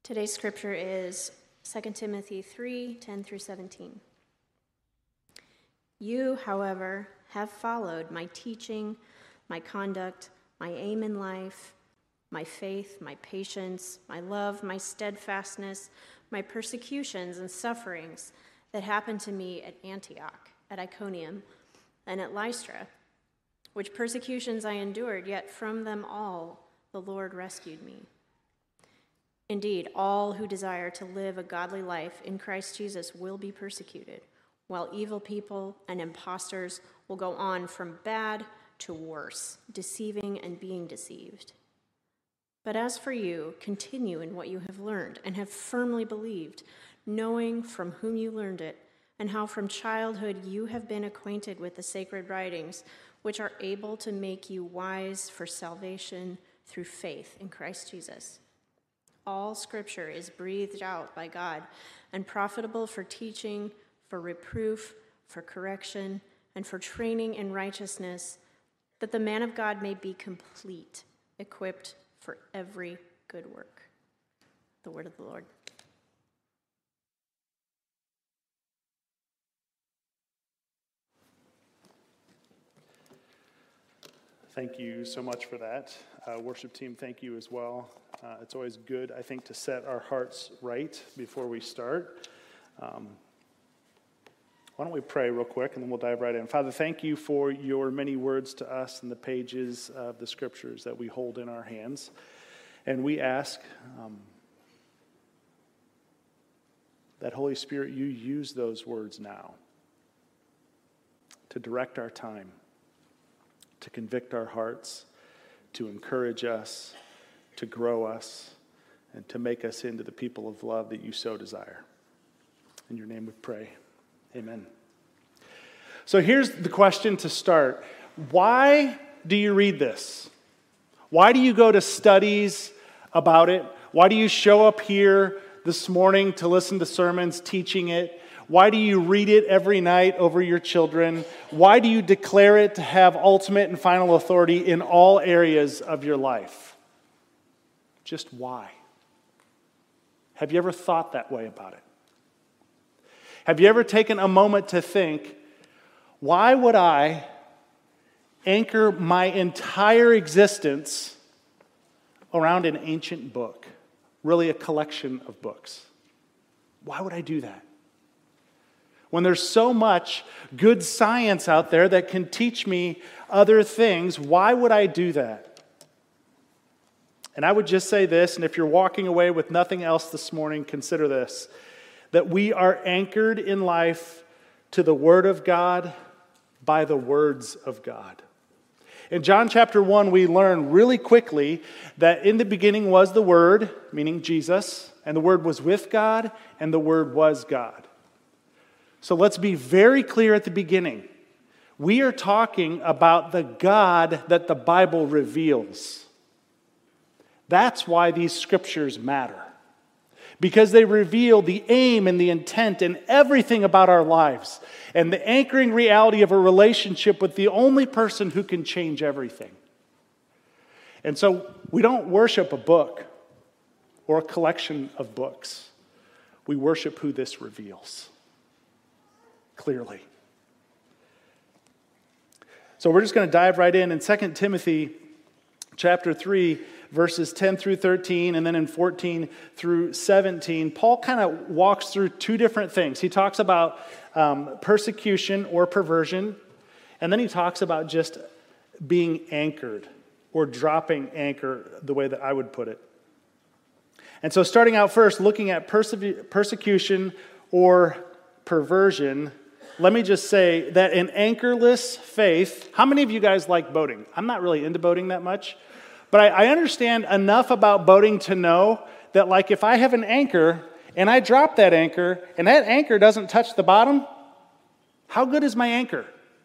Today's scripture is 2 Timothy 3:10 through 17. You, however, have followed my teaching, my conduct, my aim in life, my faith, my patience, my love, my steadfastness, my persecutions and sufferings that happened to me at Antioch, at Iconium, and at Lystra, which persecutions I endured, yet from them all the Lord rescued me. Indeed, all who desire to live a godly life in Christ Jesus will be persecuted, while evil people and impostors will go on from bad to worse, deceiving and being deceived. But as for you, continue in what you have learned and have firmly believed, knowing from whom you learned it, and how from childhood you have been acquainted with the sacred writings, which are able to make you wise for salvation through faith in Christ Jesus. All Scripture is breathed out by God and profitable for teaching, for reproof, for correction, and for training in righteousness, that the man of God may be complete, equipped for every good work. The word of the Lord. Thank you so much for that. Worship team, thank you as well. It's always good, I think, to set our hearts right before we start. Why don't we pray real quick, and then we'll dive right in. Father, thank you for your many words to us in the pages of the Scriptures that we hold in our hands. And we ask that, Holy Spirit, you use those words now to direct our time, to convict our hearts, to encourage us, to grow us, and to make us into the people of love that you so desire. In your name we pray. Amen. So here's the question to start. Why do you read this? Why do you go to studies about it? Why do you show up here this morning to listen to sermons teaching it? Why do you read it every night over your children? Why do you declare it to have ultimate and final authority in all areas of your life? Just why? Have you ever thought that way about it? Have you ever taken a moment to think, why would I anchor my entire existence around an ancient book? Really a collection of books. Why would I do that? When there's so much good science out there that can teach me other things, why would I do that? And I would just say this, and if you're walking away with nothing else this morning, consider this, that we are anchored in life to the Word of God by the words of God. In John chapter 1, we learn really quickly that in the beginning was the Word, meaning Jesus, and the Word was with God, and the Word was God. So let's be very clear at the beginning. We are talking about the God that the Bible reveals. That's why these scriptures matter. Because they reveal the aim and the intent and everything about our lives, and the anchoring reality of a relationship with the only person who can change everything. And so we don't worship a book or a collection of books. We worship who this reveals clearly. So we're just going to dive right in 2 Timothy chapter 3, verses 10 through 13, and then in 14 through 17, Paul kind of walks through two different things. He talks about persecution or perversion, and then he talks about just being anchored or dropping anchor, the way that I would put it. And so starting out first, looking at persecution or perversion, let me just say that an anchorless faith, how many of you guys like boating? I'm not really into boating that much, but I understand enough about boating to know that, like, if I have an anchor and I drop that anchor and that anchor doesn't touch the bottom, how good is my anchor?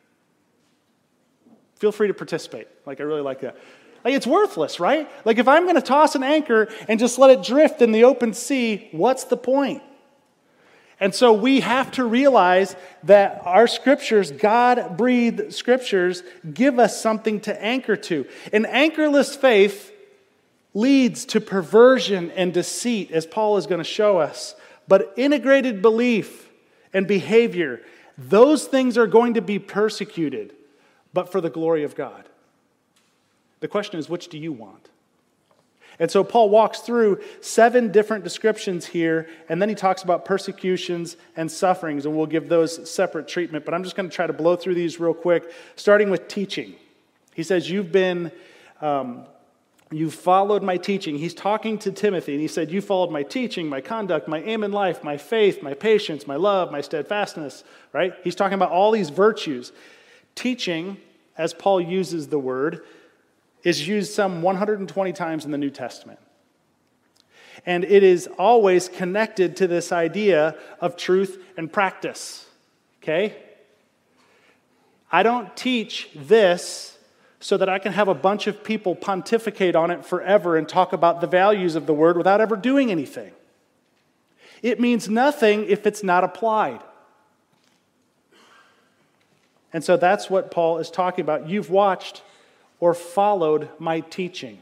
Feel free to participate. Like, I really like that. Like, it's worthless, right? Like, if I'm going to toss an anchor and just let it drift in the open sea, what's the point? And so we have to realize that our scriptures, God-breathed scriptures, give us something to anchor to. An anchorless faith leads to perversion and deceit, as Paul is going to show us. But integrated belief and behavior, those things are going to be persecuted, but for the glory of God. The question is, which do you want? And so Paul walks through 7 different descriptions here, and then he talks about persecutions and sufferings, and we'll give those separate treatment. But I'm just going to try to blow through these real quick, starting with teaching. He says, you've followed my teaching. He's talking to Timothy, and he said, you followed my teaching, my conduct, my aim in life, my faith, my patience, my love, my steadfastness, right? He's talking about all these virtues. Teaching, as Paul uses the word, is used some 120 times in the New Testament. And it is always connected to this idea of truth and practice, okay? I don't teach this so that I can have a bunch of people pontificate on it forever and talk about the values of the word without ever doing anything. It means nothing if it's not applied. And so that's what Paul is talking about. You've watched or followed my teaching.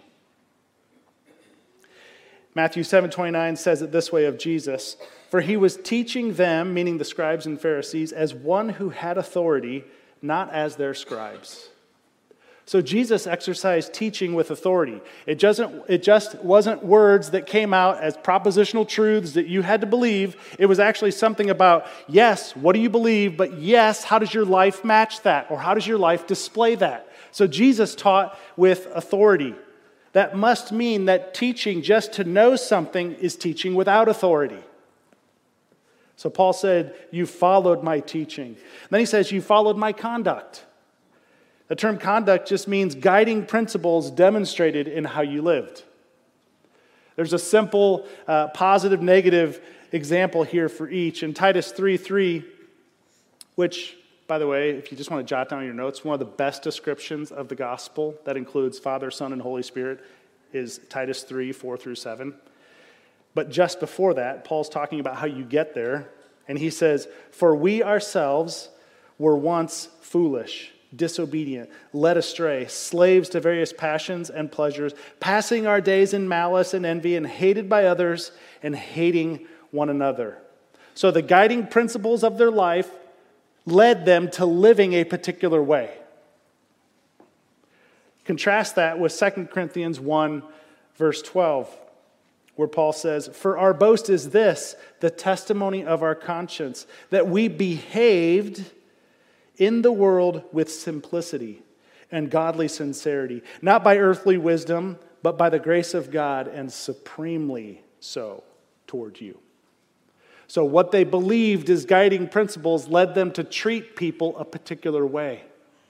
Matthew 7:29 says it this way of Jesus, for he was teaching them, meaning the scribes and Pharisees, as one who had authority, not as their scribes. So Jesus exercised teaching with authority. It just wasn't words that came out as propositional truths that you had to believe. It was actually something about, yes, what do you believe? But yes, how does your life match that? Or how does your life display that? So Jesus taught with authority. That must mean that teaching just to know something is teaching without authority. So Paul said, you followed my teaching. Then he says, you followed my conduct. The term conduct just means guiding principles demonstrated in how you lived. There's a simple positive, negative example here for each. In Titus 3:3, which, by the way, if you just want to jot down your notes, one of the best descriptions of the gospel that includes Father, Son, and Holy Spirit is Titus 3:4-7. But just before that, Paul's talking about how you get there. And he says, for we ourselves were once foolish, disobedient, led astray, slaves to various passions and pleasures, passing our days in malice and envy, and hated by others, and hating one another. So the guiding principles of their life led them to living a particular way. Contrast that with 2 Corinthians 1, verse 12, where Paul says, for our boast is this, the testimony of our conscience, that we behaved in the world with simplicity and godly sincerity, not by earthly wisdom, but by the grace of God, and supremely so toward you. So what they believed as guiding principles led them to treat people a particular way.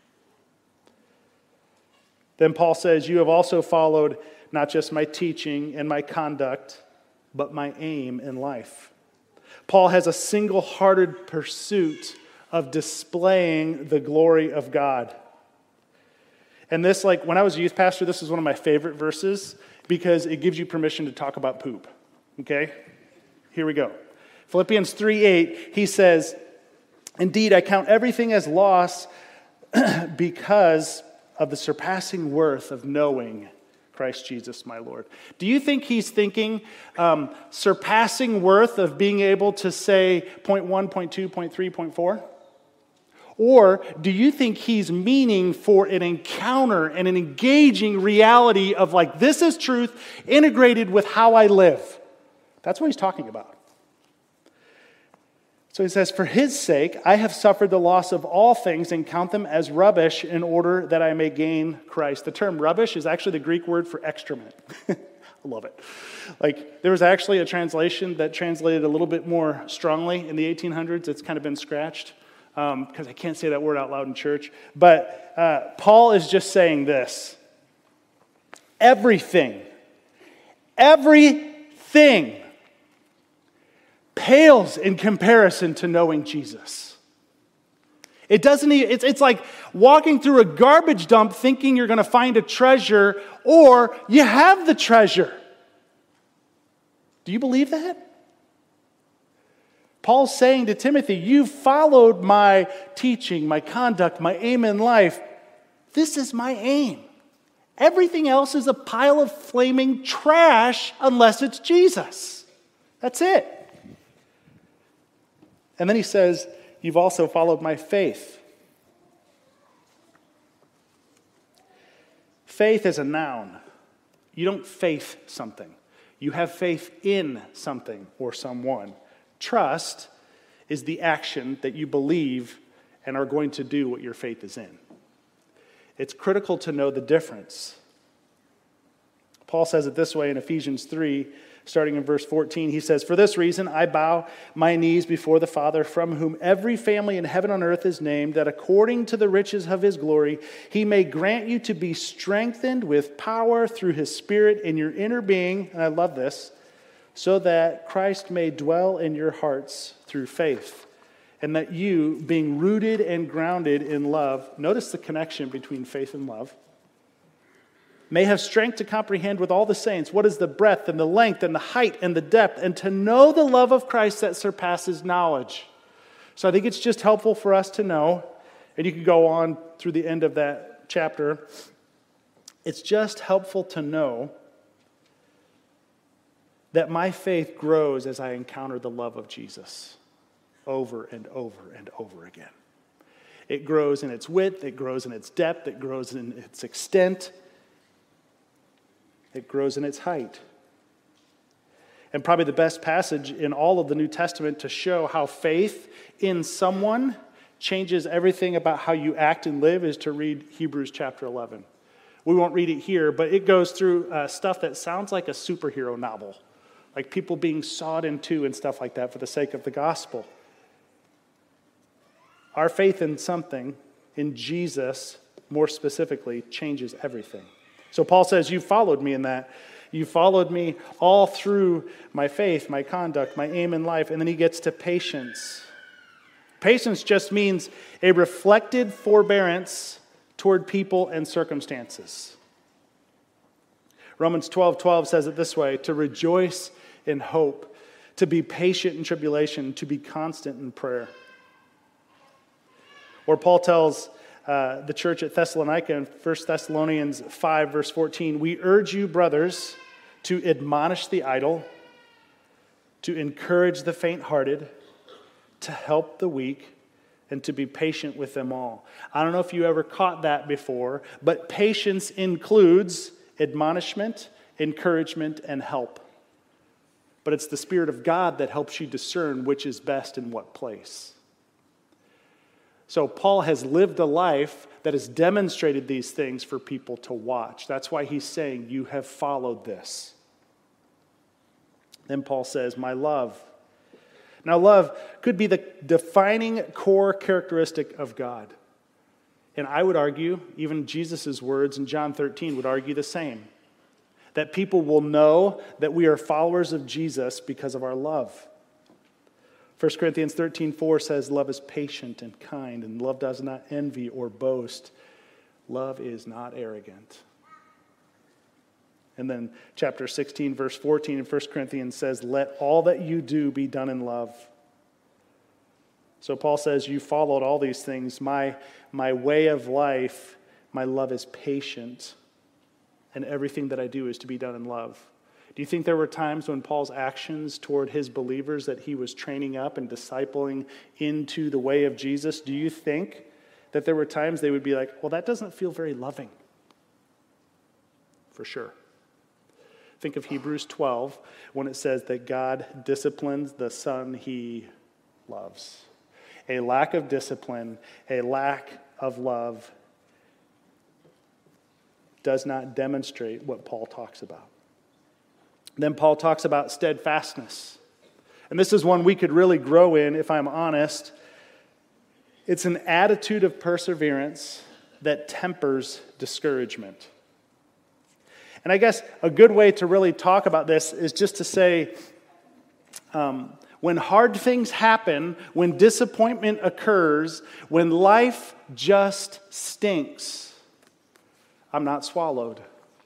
Then Paul says, you have also followed not just my teaching and my conduct, but my aim in life. Paul has a single-hearted pursuit of displaying the glory of God. And this, like when I was a youth pastor, this is one of my favorite verses because it gives you permission to talk about poop. Okay? Here we go. Philippians 3:8, he says, indeed, I count everything as loss because of the surpassing worth of knowing Christ Jesus, my Lord. Do you think he's thinking surpassing worth of being able to say point 1, point 2, point 3, point 4? Or do you think he's meaning for an encounter and an engaging reality of like, this is truth integrated with how I live? That's what he's talking about. So he says, for his sake, I have suffered the loss of all things and count them as rubbish in order that I may gain Christ. The term rubbish is actually the Greek word for excrement. I love it. Like, there was actually a translation that translated a little bit more strongly in the 1800s. It's kind of been scratched because I can't say that word out loud in church. But Paul is just saying this. Everything pales in comparison to knowing Jesus. It doesn't even, it's like walking through a garbage dump thinking you're going to find a treasure, or you have the treasure. Do you believe that? Paul's saying to Timothy, you've followed my teaching, my conduct, my aim in life. This is my aim. Everything else is a pile of flaming trash unless it's Jesus. That's it. And then he says, you've also followed my faith. Faith is a noun. You don't faith something. You have faith in something or someone. Trust is the action that you believe and are going to do what your faith is in. It's critical to know the difference. Paul says it this way in Ephesians 3, starting in verse 14. He says, "For this reason I bow my knees before the Father, from whom every family in heaven and earth is named, that according to the riches of his glory, he may grant you to be strengthened with power through his Spirit in your inner being," and I love this, "so that Christ may dwell in your hearts through faith, and that you, being rooted and grounded in love," notice the connection between faith and love, "may have strength to comprehend with all the saints what is the breadth and the length and the height and the depth, and to know the love of Christ that surpasses knowledge." So I think it's just helpful for us to know, and you can go on through the end of that chapter, it's just helpful to know that my faith grows as I encounter the love of Jesus over and over and over again. It grows in its width, it grows in its depth, it grows in its extent, it grows in its height. And probably the best passage in all of the New Testament to show how faith in someone changes everything about how you act and live is to read Hebrews chapter 11. We won't read it here, but it goes through stuff that sounds like a superhero novel, like people being sawed in two and stuff like that for the sake of the gospel. Our faith in something, in Jesus more specifically, changes everything. So Paul says, you followed me in that. You followed me all through my faith, my conduct, my aim in life. And then he gets to patience. Patience just means a reflected forbearance toward people and circumstances. Romans 12:12 says it this way, to rejoice in hope, to be patient in tribulation, to be constant in prayer. Or Paul tells the church at Thessalonica in 1 Thessalonians 5, verse 14, "We urge you, brothers, to admonish the idle, to encourage the faint-hearted, to help the weak, and to be patient with them all." I don't know if you ever caught that before, but patience includes admonishment, encouragement, and help. But it's the Spirit of God that helps you discern which is best in what place. So Paul has lived a life that has demonstrated these things for people to watch. That's why he's saying, you have followed this. Then Paul says, my love. Now, love could be the defining core characteristic of God. And I would argue, even Jesus' words in John 13 would argue the same. That people will know that we are followers of Jesus because of our love. 1 Corinthians 13:4 says, love is patient and kind, and love does not envy or boast. Love is not arrogant. And then chapter 16, verse 14 in 1 Corinthians says, let all that you do be done in love. So Paul says, you followed all these things. My way of life, my love is patient, and everything that I do is to be done in love. Do you think there were times when Paul's actions toward his believers that he was training up and discipling into the way of Jesus, do you think that there were times they would be like, well, that doesn't feel very loving? For sure. Think of Hebrews 12 when it says that God disciplines the son he loves. A lack of discipline, a lack of love does not demonstrate what Paul talks about. Then Paul talks about steadfastness. And this is one we could really grow in, if I'm honest. It's an attitude of perseverance that tempers discouragement. And I guess a good way to really talk about this is just to say, when hard things happen, when disappointment occurs, when life just stinks, I'm not swallowed.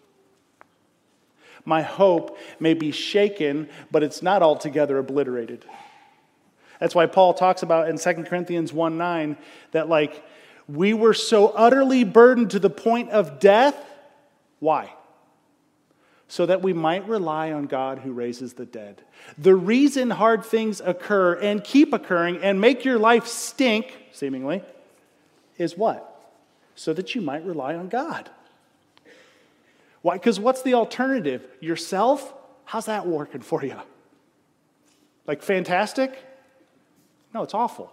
My hope may be shaken, but it's not altogether obliterated. That's why Paul talks about in 2 Corinthians 1:9 that we were so utterly burdened to the point of death, Why? So that we might rely on God who raises the dead. The reason hard things occur and keep occurring and make your life stink, seemingly, is what? So that you might rely on God. Why? Because what's the alternative? Yourself? How's that working for you? Like fantastic? No, it's awful.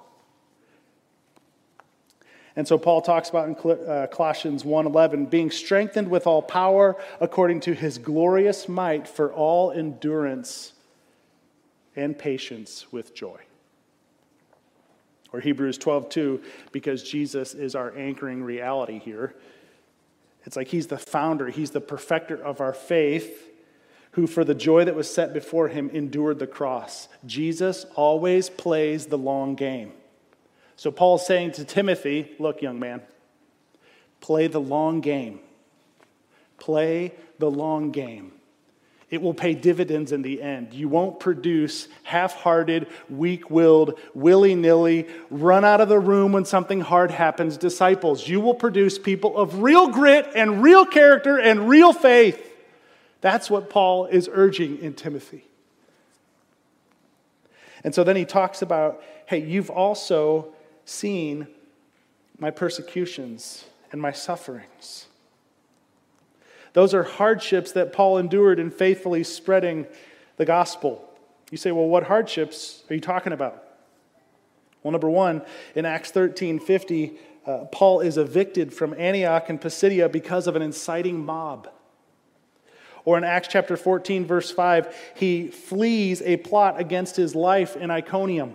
And so Paul talks about in Colossians 1:11, being strengthened with all power according to his glorious might for all endurance and patience with joy. Or Hebrews 12:2, because Jesus is our anchoring reality here. It's like he's the founder, he's the perfecter of our faith, who for the joy that was set before him endured the cross. Jesus always plays the long game. So Paul's saying to Timothy, look, young man, play the long game. Play the long game. It will pay dividends in the end. You won't produce half-hearted, weak-willed, willy-nilly, run out of the room when something hard happens disciples. You will produce people of real grit and real character and real faith. That's what Paul is urging in Timothy. And so then he talks about, hey, you've also seen my persecutions and my sufferings. Those are hardships that Paul endured in faithfully spreading the gospel. You say, well, what hardships are you talking about? Well, number one, in Acts 13:50, Paul is evicted from Antioch and Pisidia because of an inciting mob. Or in Acts chapter 14, verse 5, he flees a plot against his life in Iconium.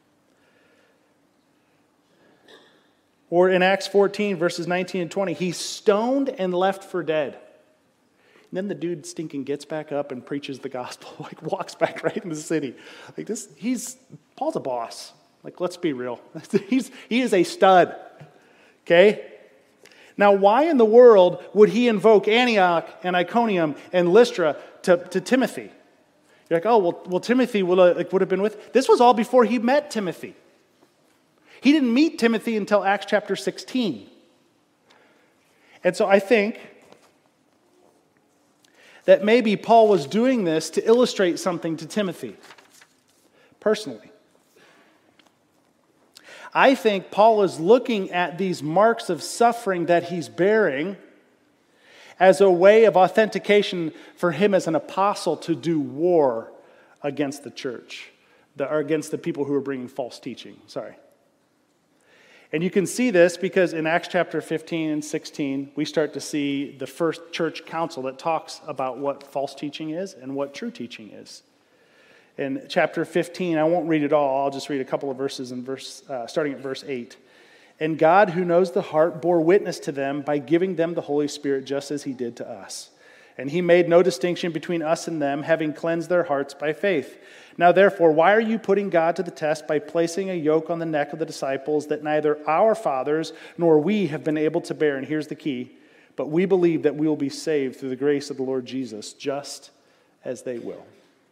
Or in Acts 14, verses 19 and 20, he's stoned and left for dead. And then the dude stinking gets back up and preaches the gospel, like walks back right in the city. Like this, Paul's a boss. Like, let's be real. He is a stud. Okay? Now, why in the world would he invoke Antioch and Iconium and Lystra to Timothy? You're like, oh, well Timothy would have been with. This was all before he met Timothy. He didn't meet Timothy until Acts chapter 16. And so I think that maybe Paul was doing this to illustrate something to Timothy personally. I think Paul is looking at these marks of suffering that he's bearing as a way of authentication for him as an apostle to do war against the church, or against the people who are bringing false teaching. And you can see this because in Acts chapter 15 and 16, we start to see the first church council that talks about what false teaching is and what true teaching is. In chapter 15, I won't read it all, I'll just read a couple of verses starting at verse 8. And God, who knows the heart, bore witness to them by giving them the Holy Spirit just as he did to us. And he made no distinction between us and them, having cleansed their hearts by faith. Now therefore, why are you putting God to the test by placing a yoke on the neck of the disciples that neither our fathers nor we have been able to bear? And here's the key. But we believe that we will be saved through the grace of the Lord Jesus, just as they will.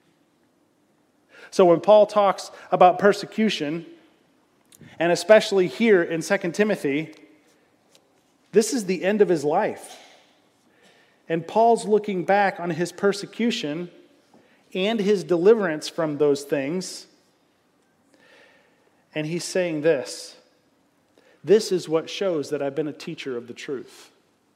So when Paul talks about persecution, and especially here in 2 Timothy, this is the end of his life. And Paul's looking back on his persecution and his deliverance from those things, and he's saying this is what shows that I've been a teacher of the truth.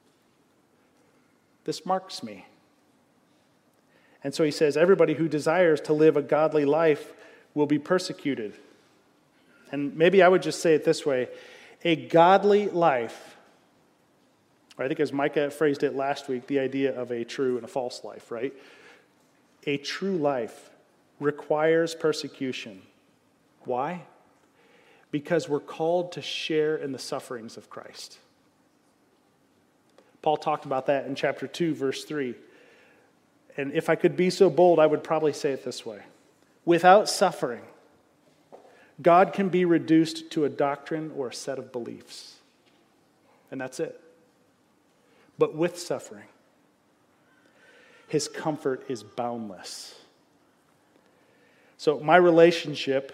This marks me. And so he says, everybody who desires to live a godly life will be persecuted. And maybe I would just say it this way, a godly life, or I think as Micah phrased it last week, the idea of a true and a false life, right? A true life requires persecution. Why? Because we're called to share in the sufferings of Christ. Paul talked about that in chapter 2, verse 3. And if I could be so bold, I would probably say it this way. Without suffering, God can be reduced to a doctrine or a set of beliefs. And that's it. But with suffering, his comfort is boundless. So my relationship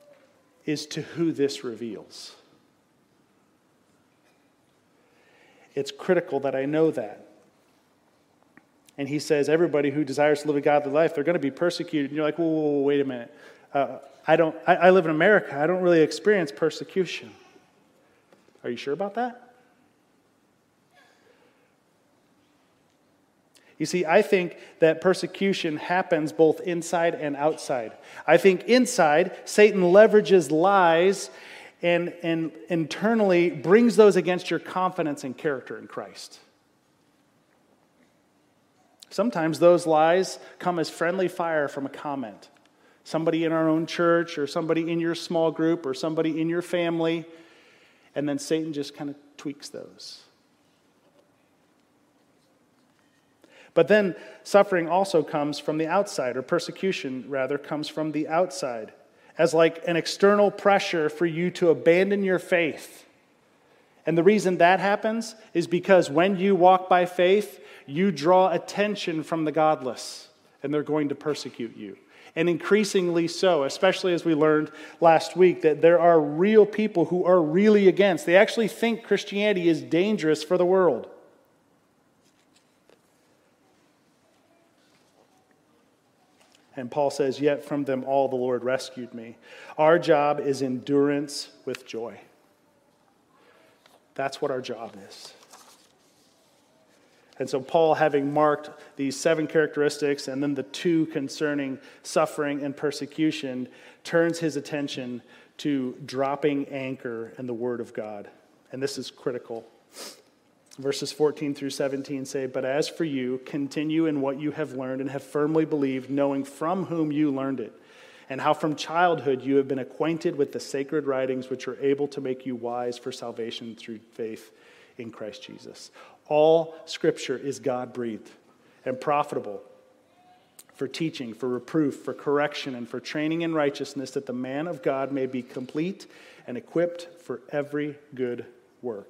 is to who this reveals. it's critical that I know that. And he says, everybody who desires to live a godly life, they're going to be persecuted. And you're like, whoa, wait a minute. I live in America. I don't really experience persecution. Are you sure about that? You see, I think that persecution happens both inside and outside. I think inside, Satan leverages lies and internally brings those against your confidence and character in Christ. Sometimes those lies come as friendly fire from a comment. Somebody in our own church, or somebody in your small group, or somebody in your family, and then Satan just kind of tweaks those. But then suffering also comes from the outside, or persecution, rather, comes from the outside, as like an external pressure for you to abandon your faith. And the reason that happens is because when you walk by faith, you draw attention from the godless, and they're going to persecute you. And increasingly so, especially as we learned last week, that there are real people who are really against. They actually think Christianity is dangerous for the world. And Paul says, yet from them all the Lord rescued me. Our job is endurance with joy. That's what our job is. And so Paul, having marked these 7 characteristics and then the 2 concerning suffering and persecution, turns his attention to dropping anchor in the Word of God. And this is critical. Verses 14 through 17 say, but as for you, continue in what you have learned and have firmly believed, knowing from whom you learned it, and how from childhood you have been acquainted with the sacred writings which are able to make you wise for salvation through faith in Christ Jesus. All Scripture is God-breathed and profitable for teaching, for reproof, for correction, and for training in righteousness, that the man of God may be complete and equipped for every good work.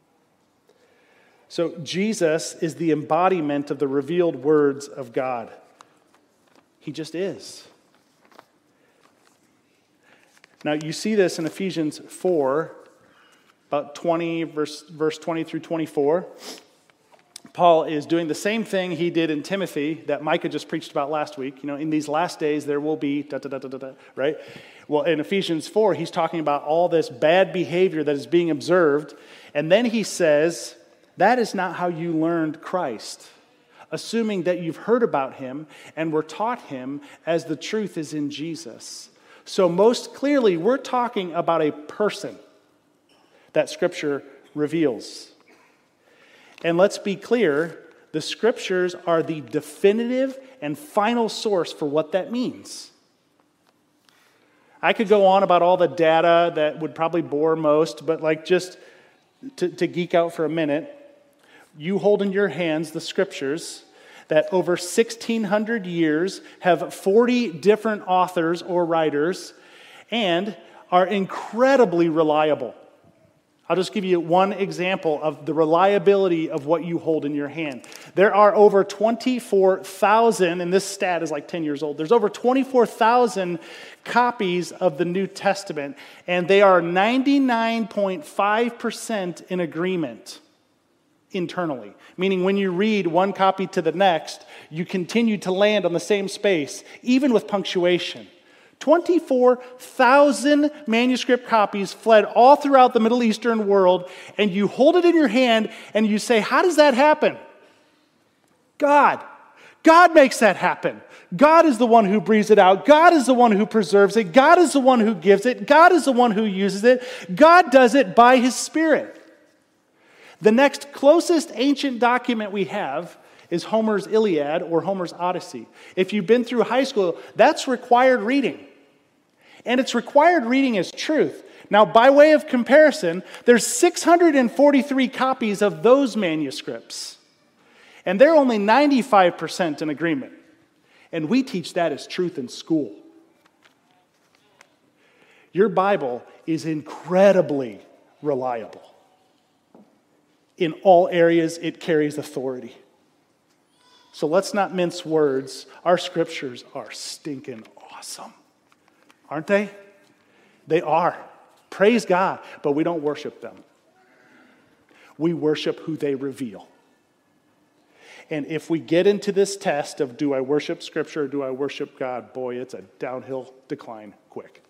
So Jesus is the embodiment of the revealed words of God. He just is. Now you see this in Ephesians 4, about 20, verse 20 through 24. Paul is doing the same thing he did in Timothy that Micah just preached about last week. You know, in these last days there will be right? Well, in Ephesians 4, he's talking about all this bad behavior that is being observed. And then he says, that is not how you learned Christ, assuming that you've heard about him and were taught him as the truth is in Jesus. So most clearly, we're talking about a person that Scripture reveals. And let's be clear, the Scriptures are the definitive and final source for what that means. I could go on about all the data that would probably bore most, but like just to geek out for a minute, you hold in your hands the Scriptures that over 1,600 years have 40 different authors or writers and are incredibly reliable. I'll just give you one example of the reliability of what you hold in your hand. There are over 24,000, and this stat is like 10 years old, there's over 24,000 copies of the New Testament, and they are 99.5% in agreement internally. Meaning when you read one copy to the next, you continue to land on the same space, even with punctuation. 24,000 manuscript copies fled all throughout the Middle Eastern world, and you hold it in your hand and you say, how does that happen? God. God makes that happen. God is the one who breathes it out. God is the one who preserves it. God is the one who gives it. God is the one who uses it. God does it by His Spirit. The next closest ancient document we have is Homer's Iliad or Homer's Odyssey. If you've been through high school, that's required reading. And it's required reading as truth. Now, by way of comparison, there's 643 copies of those manuscripts. And they're only 95% in agreement. And we teach that as truth in school. Your Bible is incredibly reliable. In all areas, it carries authority. So let's not mince words. Our Scriptures are stinking awesome. Aren't they? They are. Praise God, but we don't worship them. We worship who they reveal. And if we get into this test of do I worship Scripture or do I worship God, boy, it's a downhill decline quick.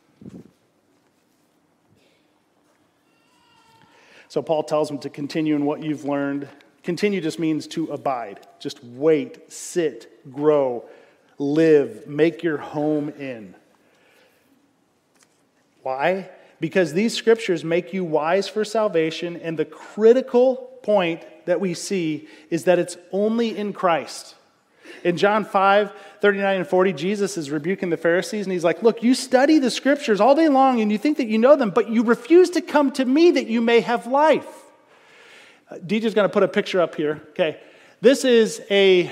So Paul tells them to continue in what you've learned. Continue just means to abide. Just wait, sit, grow, live, make your home in. Why? Because these scriptures make you wise for salvation, and the critical point that we see is that it's only in Christ. In John 5:39 and 40, Jesus is rebuking the Pharisees, and he's like, look, you study the scriptures all day long, and you think that you know them, but you refuse to come to me that you may have life. DJ's going to put a picture up here. Okay, this is it's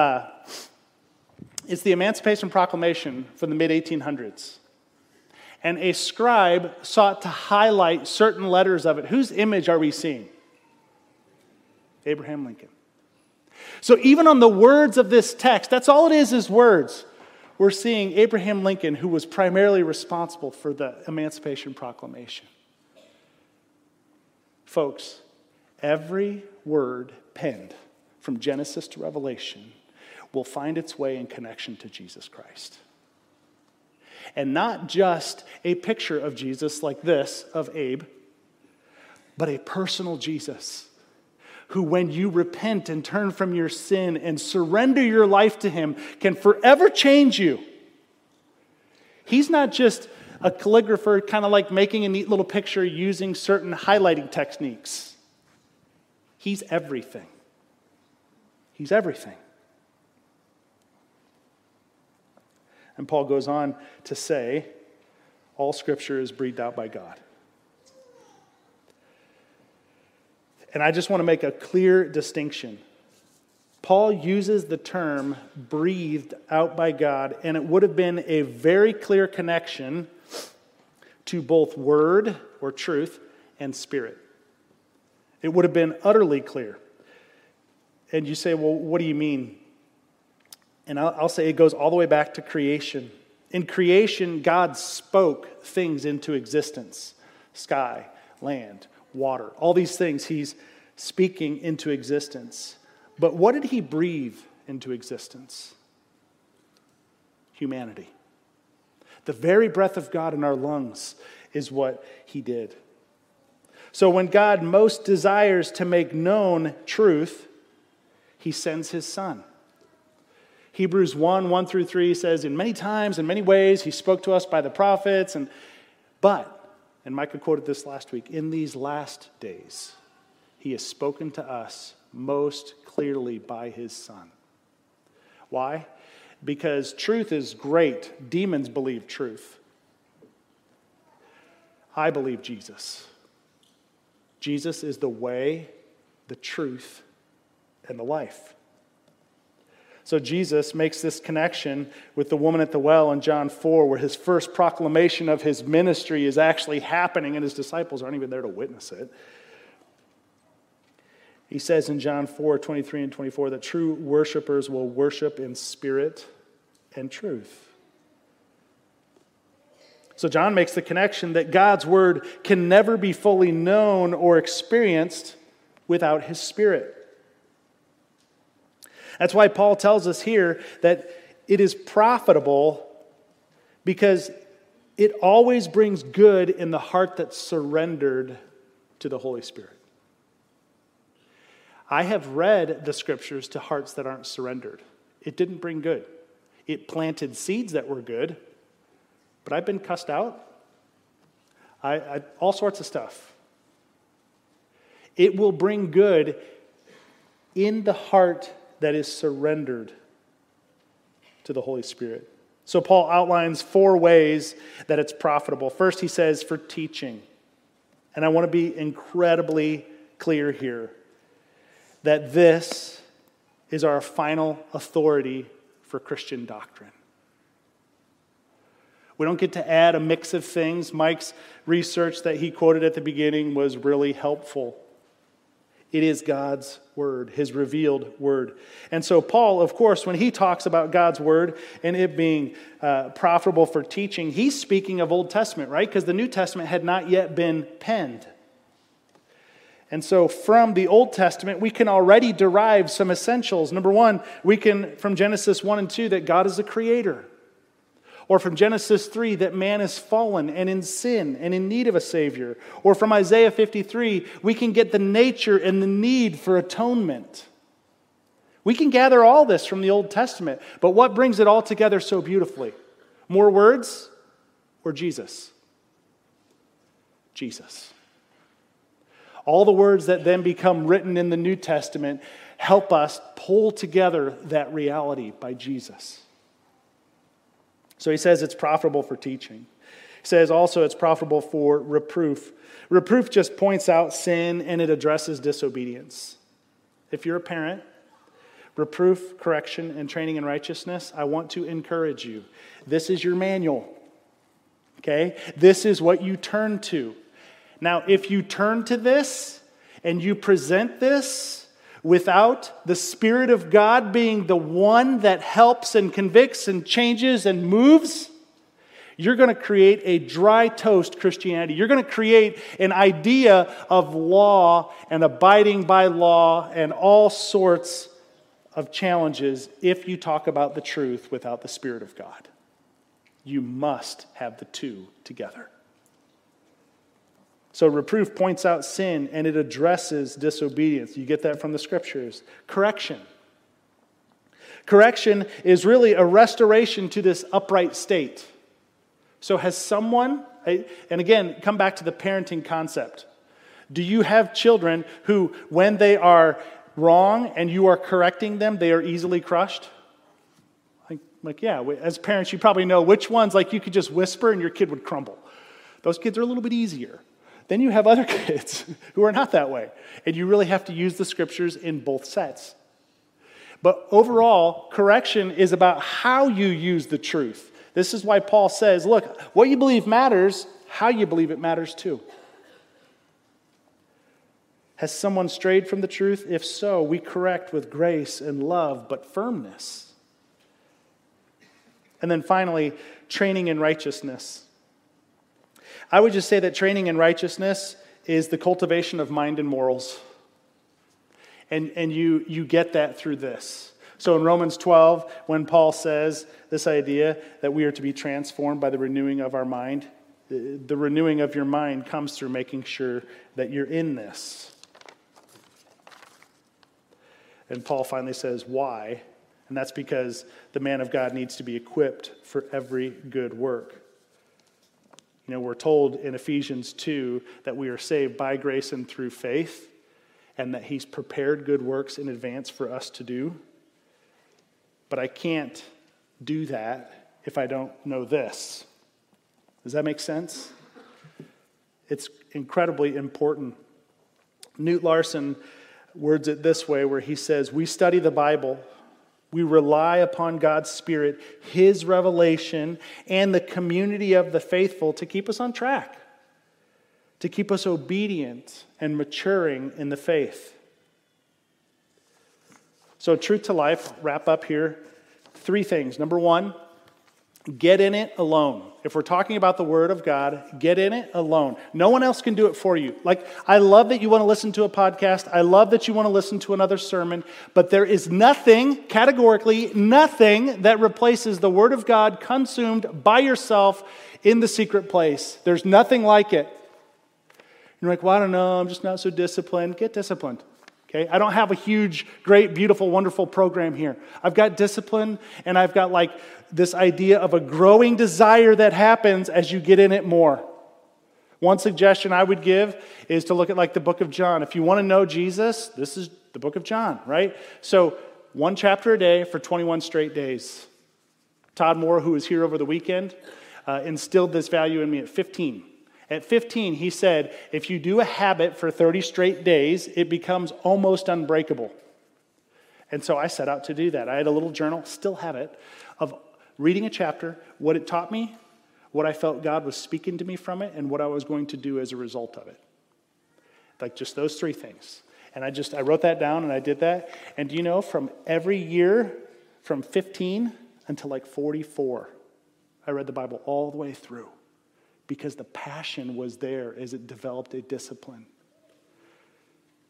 the Emancipation Proclamation from the mid-1800s. And a scribe sought to highlight certain letters of it. Whose image are we seeing? Abraham Lincoln. So even on the words of this text, that's all it is words. We're seeing Abraham Lincoln, who was primarily responsible for the Emancipation Proclamation. Folks, every word penned from Genesis to Revelation will find its way in connection to Jesus Christ. And not just a picture of Jesus like this, of Abe, but a personal Jesus who, when you repent and turn from your sin and surrender your life to him, can forever change you. He's not just a calligrapher kind of like making a neat little picture using certain highlighting techniques. He's everything. He's everything. And Paul goes on to say, all Scripture is breathed out by God. And I just want to make a clear distinction. Paul uses the term breathed out by God, and it would have been a very clear connection to both word or truth and spirit. It would have been utterly clear. And you say, well, what do you mean? And I'll say it goes all the way back to creation. In creation, God spoke things into existence. Sky, land, water, all these things he's speaking into existence. But what did he breathe into existence? Humanity. The very breath of God in our lungs is what he did. So when God most desires to make known truth, he sends his Son. Hebrews 1:1-3 says, in many times, in many ways, he spoke to us by the prophets, and Micah quoted this last week, in these last days, he has spoken to us most clearly by his Son. Why? Because truth is great. Demons believe truth. I believe Jesus. Jesus is the way, the truth, and the life. So Jesus makes this connection with the woman at the well in John 4, where his first proclamation of his ministry is actually happening, and his disciples aren't even there to witness it. He says in John 4:23 and 24 that true worshipers will worship in spirit and truth. So John makes the connection that God's word can never be fully known or experienced without his Spirit. That's why Paul tells us here that it is profitable because it always brings good in the heart that's surrendered to the Holy Spirit. I have read the scriptures to hearts that aren't surrendered. It didn't bring good. It planted seeds that were good, but I've been cussed out. All sorts of stuff. It will bring good in the heart that is surrendered to the Holy Spirit. So Paul outlines 4 ways that it's profitable. First, he says for teaching. And I want to be incredibly clear here that this is our final authority for Christian doctrine. We don't get to add a mix of things. Mike's research that he quoted at the beginning was really helpful. It is God's word, his revealed word. And so Paul, of course, when he talks about God's word and it being profitable for teaching, he's speaking of Old Testament, right? Because the New Testament had not yet been penned. And so from the Old Testament, we can already derive some essentials. Number one, we can, from Genesis 1 and 2, that God is a creator. Or from Genesis 3, that man is fallen and in sin and in need of a Savior. Or from Isaiah 53, we can get the nature and the need for atonement. We can gather all this from the Old Testament, but what brings it all together so beautifully? More words or Jesus? Jesus. All the words that then become written in the New Testament help us pull together that reality by Jesus. So he says it's profitable for teaching. He says also it's profitable for reproof. Reproof just points out sin and it addresses disobedience. If you're a parent, reproof, correction, and training in righteousness, I want to encourage you. This is your manual. Okay? This is what you turn to. Now, if you turn to this and you present this without the Spirit of God being the one that helps and convicts and changes and moves, you're going to create a dry toast Christianity. You're going to create an idea of law and abiding by law and all sorts of challenges if you talk about the truth without the Spirit of God. You must have the two together. So reproof points out sin and it addresses disobedience. You get that from the scriptures. Correction. Correction is really a restoration to this upright state. So has someone, and again, come back to the parenting concept. Do you have children who, when they are wrong and you are correcting them, they are easily crushed? Like, yeah, as parents, you probably know which ones, like you could just whisper and your kid would crumble. Those kids are a little bit easier. Then you have other kids who are not that way. And you really have to use the scriptures in both sets. But overall, correction is about how you use the truth. This is why Paul says, look, what you believe matters, how you believe it matters too. Has someone strayed from the truth? If so, we correct with grace and love, but firmness. And then finally, training in righteousness. I would just say that training in righteousness is the cultivation of mind and morals. And you get that through this. So in Romans 12, when Paul says this idea that we are to be transformed by the renewing of our mind, the renewing of your mind comes through making sure that you're in this. And Paul finally says, why? And that's because the man of God needs to be equipped for every good work. You know, we're told in Ephesians 2 that we are saved by grace and through faith, and that he's prepared good works in advance for us to do. But I can't do that if I don't know this. Does that make sense? It's incredibly important. Newt Larson words it this way, where he says, we study the Bible. We rely upon God's Spirit, His revelation, and the community of the faithful to keep us on track, to keep us obedient and maturing in the faith. So truth to life, wrap up here. 3 things. Number 1, get in it alone. If we're talking about the Word of God, get in it alone. No one else can do it for you. Like, I love that you want to listen to a podcast. I love that you want to listen to another sermon. But there is nothing, categorically, nothing that replaces the Word of God consumed by yourself in the secret place. There's nothing like it. You're like, well, I don't know. I'm just not so disciplined. Get disciplined. Okay? I don't have a huge, great, beautiful, wonderful program here. I've got discipline, and I've got like this idea of a growing desire that happens as you get in it more. One suggestion I would give is to look at like the book of John. If you want to know Jesus, this is the book of John, right? So 1 chapter a day for 21 straight days. Todd Moore, who was here over the weekend, instilled this value in me at 15. At 15, he said, if you do a habit for 30 straight days, it becomes almost unbreakable. And so I set out to do that. I had a little journal, still have it, of reading a chapter, what it taught me, what I felt God was speaking to me from it, and what I was going to do as a result of it. Like just those 3 things. And I wrote that down and I did that. And do you know, from every year, from 15 until like 44, I read the Bible all the way through. Because the passion was there as it developed a discipline.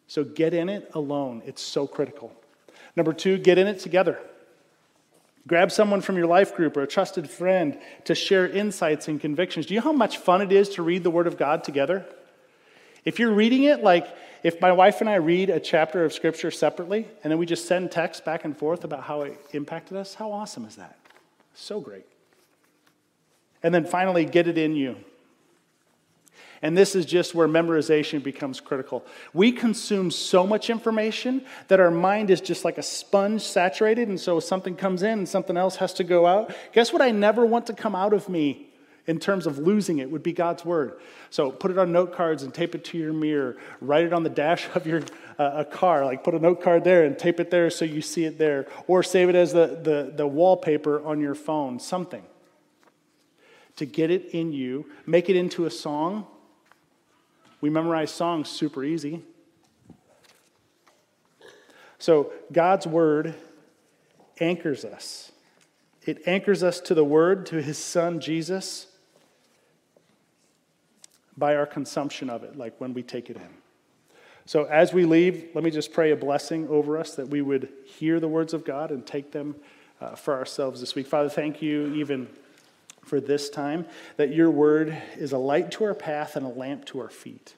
So get in it alone. It's so critical. Number 2, get in it together. Grab someone from your life group or a trusted friend to share insights and convictions. Do you know how much fun it is to read the Word of God together? If you're reading it, like if my wife and I read a chapter of Scripture separately, and then we just send texts back and forth about how it impacted us, how awesome is that? So great. And then finally, get it in you. And this is just where memorization becomes critical. We consume so much information that our mind is just like a sponge saturated, and so something comes in and something else has to go out. Guess what I never want to come out of me in terms of losing it would be God's Word. So put it on note cards and tape it to your mirror. Write it on the dash of your a car. Like put a note card there and tape it there so you see it there. Or save it as the wallpaper on your phone. Something. To get it in you. Make it into a song. We memorize songs super easy. So God's Word anchors us. It anchors us to the Word, to His Son, Jesus, by our consumption of it, like when we take it in. So as we leave, let me just pray a blessing over us that we would hear the words of God and take them for ourselves this week. Father, thank you even for this time, that your word is a light to our path and a lamp to our feet.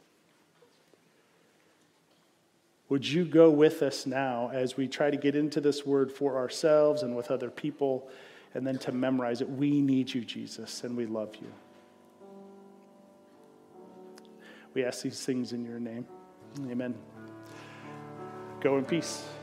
Would you go with us now as we try to get into this word for ourselves and with other people, and then to memorize it? We need you, Jesus, and we love you. We ask these things in your name. Amen. Go in peace.